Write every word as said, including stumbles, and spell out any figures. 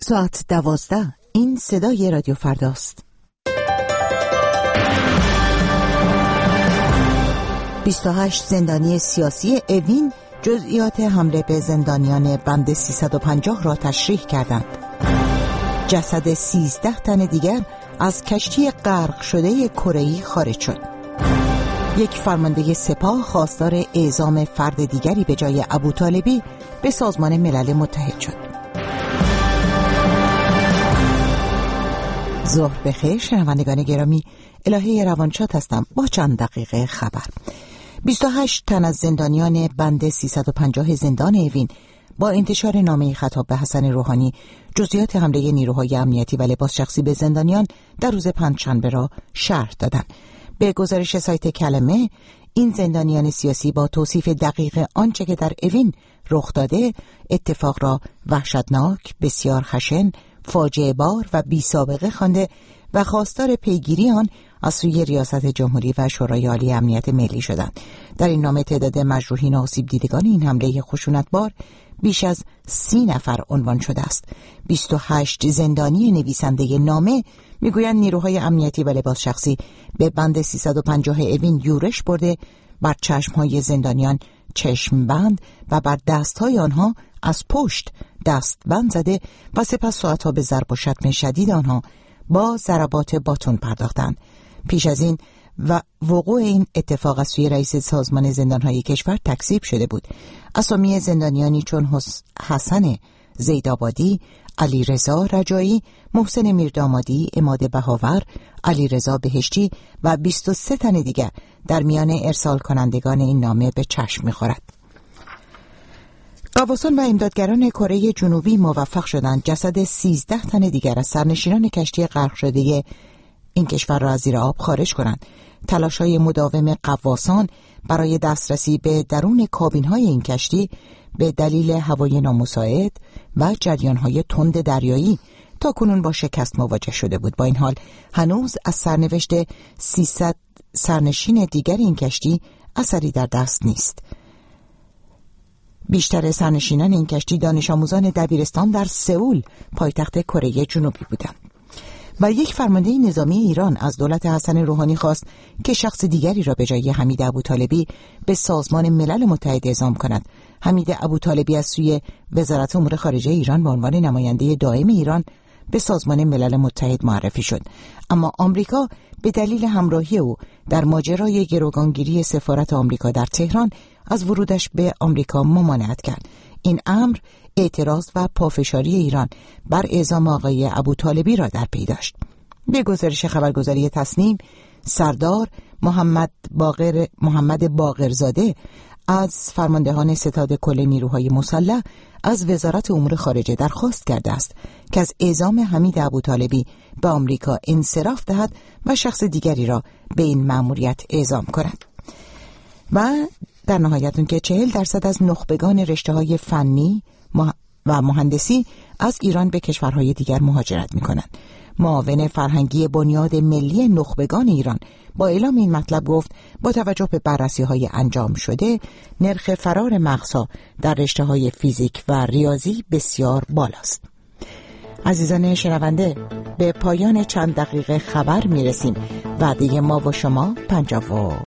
ساعت دوازده. این صدای رادیو فرداست. بیست و هشت زندانی سیاسی اوین جزئیات حمله به زندانیان بند سیصد و پنجاه را تشریح کردند. جسد سیزده تن دیگر از کشتی غرق شده کره‌ای خارج شد. یک فرمانده سپاه خواستار اعزام فرد دیگری به جای ابوطالبی به سازمان ملل متحد شد. ظهر بخیر شنوندگان گرامی، الهه روانشاد هستم با چند دقیقه خبر. بیست و هشت تن از زندانیان بند سیصد و پنجاه زندان اوین با انتشار نامه خطاب به حسن روحانی جزئیات حمله نیروهای امنیتی و لباس شخصی به زندانیان در روز پنجشنبه را شرح دادند. به گزارش سایت کلمه، این زندانیان سیاسی با توصیف دقیق آنچه که در اوین رخ داده اتفاق را وحشتناک، بسیار خشن، فاجعه بار و بی سابقه خوانده و خواستار پیگیری آن از سوی ریاست جمهوری و شورای عالی امنیت ملی شدند. در این نامه تعداد مجروحین و آسیب دیدگان این حمله خشونتبار بیش از سی نفر عنوان شده است. بیست و هشت زندانی نویسنده نامه میگویند نیروهای امنیتی و لباس شخصی به بند سیصد و پنجاه اوین یورش برده، بر چشمهای زندانیان چشم بند و بر دستهای آنها از پشت دست بند زده و سپس ساعتها به ضرب و شتم شدید آنها با ضربات باتون پرداختند. پیش از این و وقوع این اتفاق از سوی رئیس سازمان زندانهای کشور تکذیب شده بود. اسامی زندانیانی چون حسن زیدآبادی، علی رضا رجایی، محسن میردامادی، عماد بهاور، علی رضا بهشتی و بیست و سه تن دیگر در میان ارسال کنندگان این نامه به چشم می‌خورد. غواصان و امدادگران کره جنوبی موفق شدند جسد سیزده تن دیگر از سرنشینان کشتی غرق شده این کشور را از زیر آب خارج کنند. تلاش‌های مداوم غواصان برای دسترسی به درون کابین‌های این کشتی به دلیل هوای نامساعد و جریان‌های تند دریایی تا کنون با شکست مواجه شده بود. با این حال هنوز از سرنوشت سیصد سرنشین دیگر این کشتی اثری در دست نیست. بیشتر سرنشینان این کشتی دانش آموزان دبیرستان در سئول، پایتخت کره جنوبی بودند. و یک فرمانده نظامی ایران از دولت حسن روحانی خواست که شخص دیگری را به جای حمید ابوطالبی به سازمان ملل متحد اعزام کند. حمید ابوطالبی از سوی وزارت امور خارجه ایران به عنوان نماینده دائم ایران به سازمان ملل متحد معرفی شد، اما آمریکا به دلیل همراهی او در ماجرای گروگانگیری سفارت آمریکا در تهران از ورودش به آمریکا ممانعت کرد. این امر اعتراض و پافشاری ایران بر اعزام آقای ابوطالبی را در پی داشت. به گزارش خبرگزاری تصنیم، سردار محمد باقر محمد باقرزاده از فرماندهان ستاد کل نیروهای مسلح از وزارت امور خارجه درخواست کرده است که از اعزام حمید ابوطالبی به آمریکا انصراف دهد و شخص دیگری را به این مأموریت اعزام کند. و در نهایت اون که چهل درصد از نخبگان رشته‌های فنی و مهندسی از ایران به کشورهای دیگر مهاجرت می‌کنند. معاون فرهنگی بنیاد ملی نخبگان ایران با اعلام این مطلب گفت با توجه به بررسی‌های انجام شده نرخ فرار مغزها در رشته‌های فیزیک و ریاضی بسیار بالاست. عزیزان شنونده، به پایان چند دقیقه خبر می‌رسیم. وعده ما و شما پنجاه و